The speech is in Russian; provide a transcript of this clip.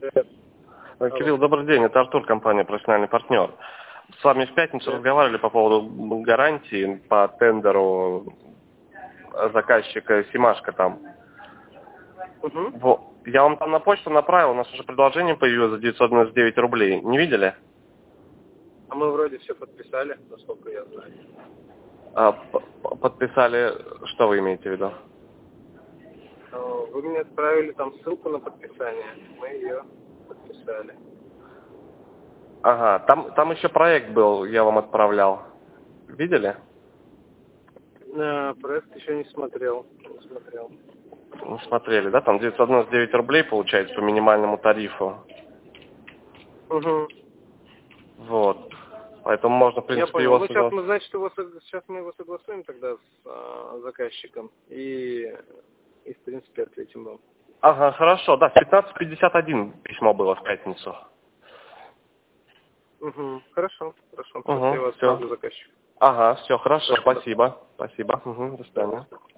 Кирилл, добрый день. Это Артур, компания «Профессиональный партнер». С вами в пятницу разговаривали по поводу гарантии по тендеру заказчика «Симашка» там. Вот. Я вам там на почту направил, у нас уже предложение появилось за 999 рублей. Не видели? А мы вроде все подписали, насколько я знаю. Подписали, что вы имеете в виду? Вы мне отправили там ссылку на подписание, мы ее подписали. Ага, там еще проект был, я вам отправлял. Видели? Проект еще не смотрел. Не смотрели, да? Там 999 рублей получается по минимальному тарифу. Угу. Вот. Поэтому можно, в принципе, Я понял. его Ну, согласовать. сейчас мы его согласуем тогда с заказчиком и, в принципе, ответим вам. Ага, хорошо, да, в 15:51 письмо было в пятницу. Угу. Хорошо. Сейчас я Угу, его все. отправлю заказчику. Ага, все, хорошо, Спасибо. спасибо. Спасибо. Угу, до свидания.